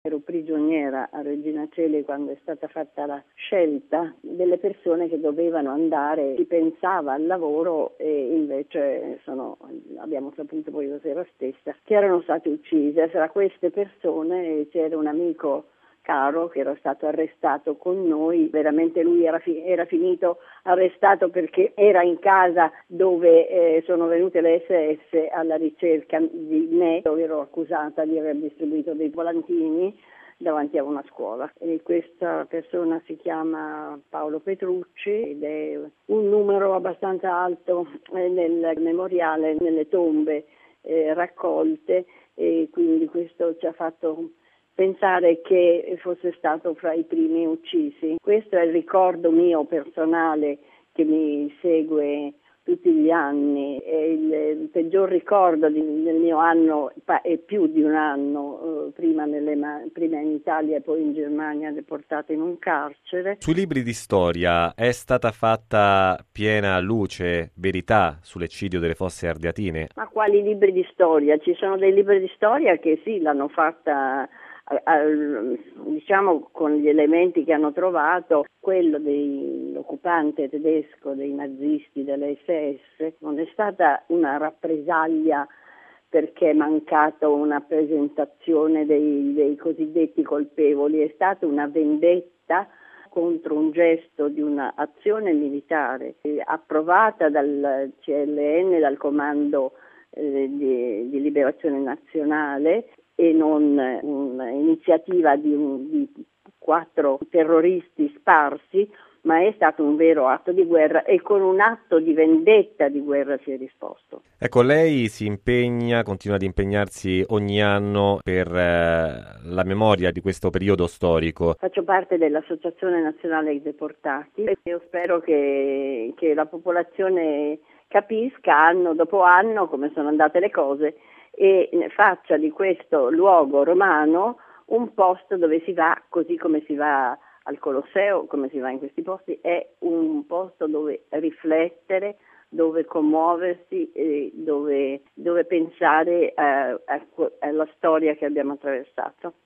ero prigioniera a Regina Coeli quando è stata fatta la scelta delle persone che dovevano andare, si pensava al lavoro e invece abbiamo saputo poi la sera stessa che erano state uccise. Tra queste persone c'era un amico caro che era stato arrestato con noi, veramente lui era finito arrestato perché era in casa dove sono venute le SS alla ricerca di me, dove ero accusata di aver distribuito dei volantini davanti a una scuola, e questa persona si chiama Paolo Petrucci ed è un numero abbastanza alto nel memoriale, nelle tombe raccolte, e quindi questo ci ha fatto pensare che fosse stato fra i primi uccisi. Questo è il ricordo mio personale che mi segue tutti gli anni. È il peggior ricordo del mio anno, e più di un anno, prima in Italia e poi in Germania, deportato in un carcere. Sui libri di storia è stata fatta piena luce, verità sull'eccidio delle Fosse Ardeatine? Ma quali libri di storia? Ci sono dei libri di storia che sì, l'hanno fatta diciamo con gli elementi che hanno trovato. Quello dell'occupante tedesco, dei nazisti, delle SS, non è stata una rappresaglia perché è mancata una presentazione dei cosiddetti colpevoli, è stata una vendetta contro un gesto di un'azione militare approvata dal CLN, dal Comando di Liberazione Nazionale, e non un'iniziativa di 4 terroristi sparsi, ma è stato un vero atto di guerra, e con un atto di vendetta di guerra si è risposto. Ecco, lei continua ad impegnarsi ogni anno per la memoria di questo periodo storico. Faccio parte dell'Associazione Nazionale dei Deportati e io spero che la popolazione capisca anno dopo anno come sono andate le cose e faccia di questo luogo romano un posto dove si va, così come si va al Colosseo, come si va in questi posti, è un posto dove riflettere, dove commuoversi, dove pensare alla storia che abbiamo attraversato.